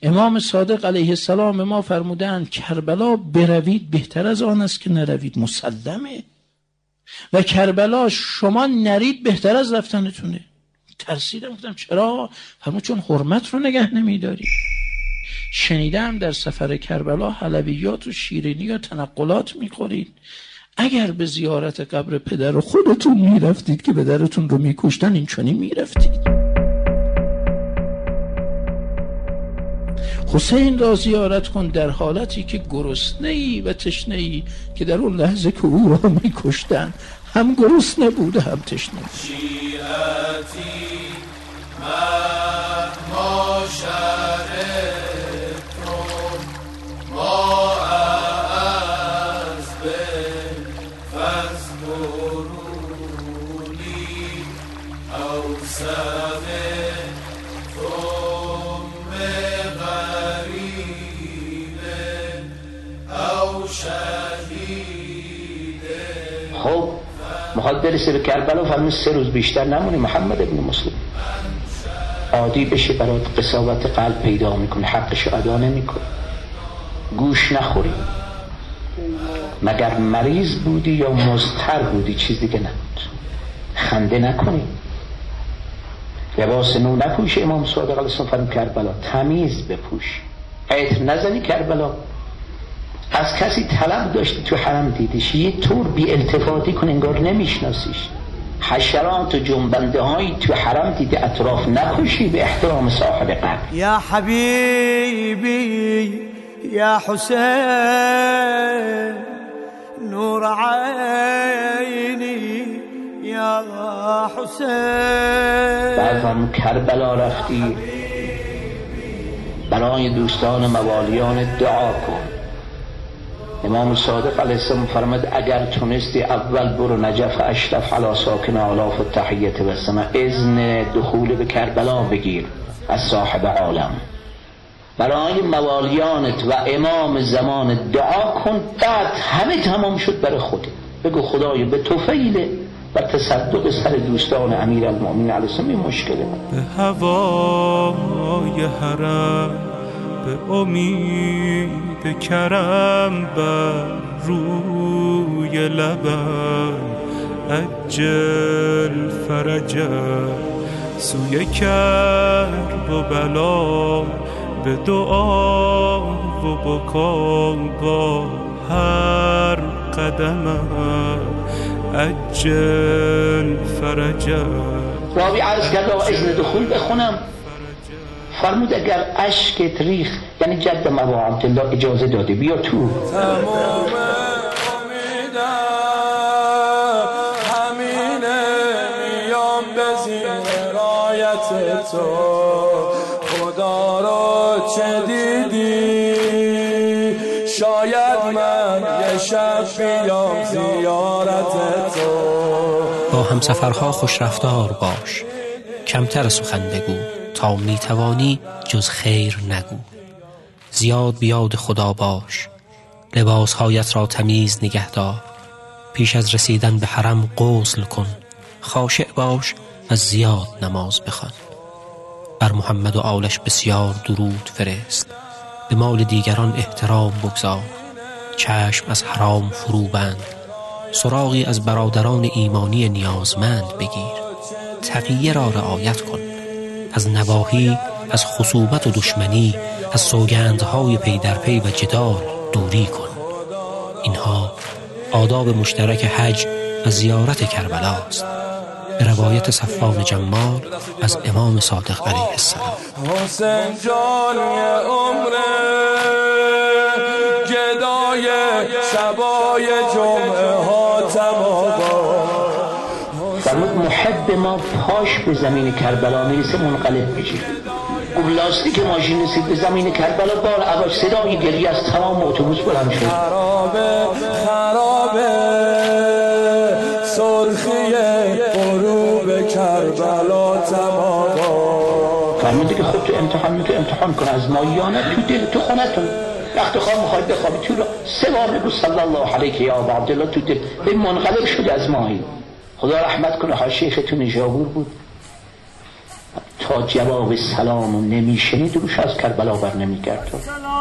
امام صادق علیه السلام ما فرمودند کربلا بروید بهتر از آن است که نروید، مسلمه. و کربلا شما نرید بهتر از رفتنتونه. ترسیدم، گفتم چرا؟ فرمود چون حرمت رو نگه نمیداری. شنیدم در سفر کربلا حلویات و شیرینی و تنقلات میخورید. اگر به زیارت قبر پدر خودتون میرفتید که پدرتون رو میکشتن، این چنین میرفتید. حسین را زیارت کن در حالتی که گرسنه‌ای و تشنه‌ای، که در اون لحظه که او را میکشتن هم گرسنه بوده هم تشنه. شیعتی ما شرفتم ما از به فزبرونی او سمه خب میخواد برسه به کربلا، فرمود 3 روز بیشتر نمونی. محمد ابن مسلم عادی بشه، برات قساوت قلب پیدا میکنه، حقش ادا نمیکنه. گوش نخوری، مگر مریض بودی یا مضطر بودی، چیز دیگه نبود. خنده نکنی، لباس نو نپوشی. امام صادق علیه السلام فرمود کربلا تمیز بپوش، عطر نزنی. کربلا از کسی طلب داشتی تو حرم دیدیش، یه طور بی التفاتی کن انگار نمیشناسیش. حشرات و جنبنده هایی تو حرم دیدی، اطراف نکشی به احترام صاحب قبر. یا حبیبی یا حسین نور عینی یا حسین. بعد کربلا رفتی، برای دوستان موالیان دعا کن. امام صادق علیه السلام فرمود اگر تونستی اول برو نجف اشرف علی ساکن آلاف التحیت و السلام، اذن دخول به کربلا بگیر از صاحب عالم. برای موالیانت و امام زمان دعا کن. بعد همه تمام شد برای خودت، بگو خدای به توفیل و تصدق سر دوستان امیر المؤمنین علیه السلام این مشکله. به هوای حرم به امید کرم بر روی لبم عجل فرجم سوی کرب و بلا به دعا و بکا با هر قدمم عجل فرجم. راوی عرض کرد آقا اذن دخول بخونم. فرمود اگر اشکت ریخ، یعنی جد ابا عبدالله اجازه داده بیا تو. تمام امیدم همینه، میام به زیر رایت تو. خدا رو چه دیدی؟ شاید من یه شب بیام زیارت تو. با همسفرها خوش رفتار باش، کمتر سخن بگو تا میتوانی جز خیر نگو. زیاد بیاد خدا باش، لباسهایت را تمیز نگه دار. پیش از رسیدن به حرم غسل کن، خاشع باش و زیاد نماز بخوان. بر محمد و آلش بسیار درود فرست. به مال دیگران احترام بگذار. چشم از حرام فرو بند. سراغی از برادران ایمانی نیازمند بگیر. تقیه را رعایت کن. از نواهی، از خصومت و دشمنی، از سوگندهای پی در پی و جدال دوری کن. اینها آداب مشترک حج و زیارت کربلا است. به روایت صفوان جمال از امام صادق علیه السلام. حسین جان عمره گدای شبای جمعه ها تماما. فرمود محب ما پاش به زمین کربلا میرسه منقلب بشه. اون لاستیک ماشین رسید به زمین کربلا، بار اول صدای گریه از تمام اتوبوس بلند شد. خرابه خرابه سرخی غروب کربلا تماما. فرمود که خود تو امتحان کن از مایانه تو دل تو خونتون. وقت خواب میخواید بخوابی تو را 3 بار بگو صلی الله علیک یا ابا عبدالله تو دل. به منقلب شد از ماهی. خدا رحمت کنه، ها شیختون نشابور بود. تا جواب سلامو نمیشنید روش از کربلا بر نمیگردون.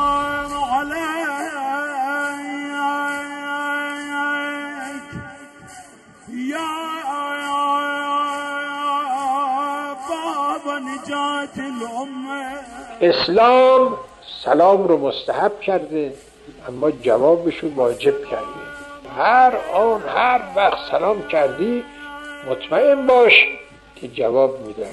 اسلام سلام رو مستحب کرده اما جوابش رو واجب کرده. هر آن هر وقت سلام کردی مطمئن باش که جواب میدن.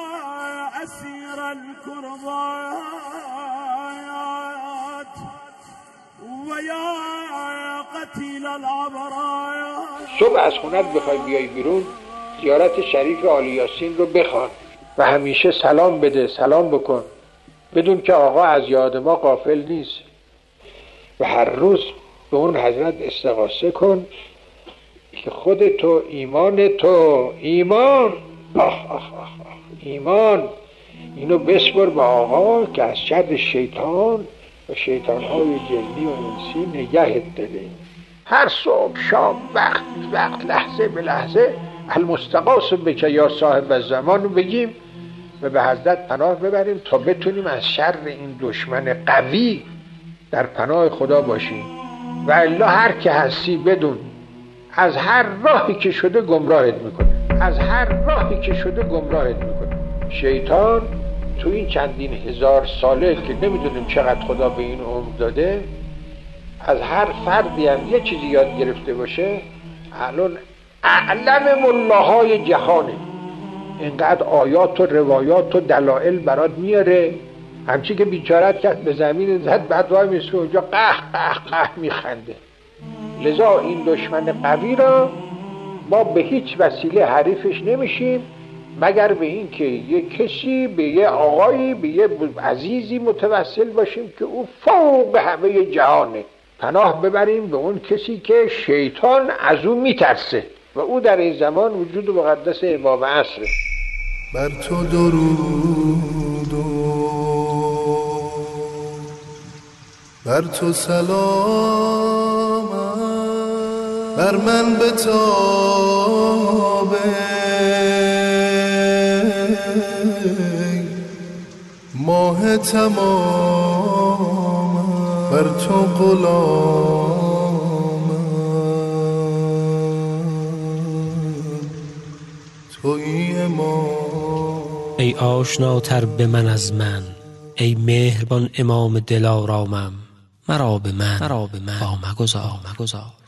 صبح از خونت بخوای بیای بیرون زیارت شریف آل یاسین رو بخوان و همیشه سلام بده، سلام بکن، بدون که آقا از یاد ما غافل نیست و هر روز به اون حضرت استغاثه کن که خودتو ایمان ایمان اینو بسپر به آقا که از شر شیطان و شیطانهای جنی و انسی نگهت داره. هر صبح شام وقت لحظه به لحظه المستغاث بک یا صاحب الزمان رو بگیم و به حضرت پناه ببریم تا بتونیم از شر این دشمن قوی در پناه خدا باشیم. و الا هر که هستی بدون از هر راهی که شده گمراهت میکنه، شیطان تو این چندین هزار ساله که نمیدونیم چقدر خدا به این عمر داده، از هر فردی هم یه چیزی یاد گرفته باشه. الان اعلم ملاهای جهانه، اینقدر آیات و روایات و دلائل برات میاره، همچی که بیچارت کرد به زمین زد بعد وای میسه اونجا قه میخنده. لذا این دشمن قوی را ما به هیچ وسیله حریفش نمیشیم مگر به این که یه کسی به یه آقایی به یه عزیزی متوسل باشیم که او فوق همه جهانه. پناه ببریم به اون کسی که شیطان از او میترسه و او در این زمان وجود مقدس امام عصره. بر تو درود و بر تو سلام بر من بتابه ماه تمام بر تو غلام تویی امام. ای آشناتر به من از من، ای مهربان امام دلارامم، مرا به من وا مگذار.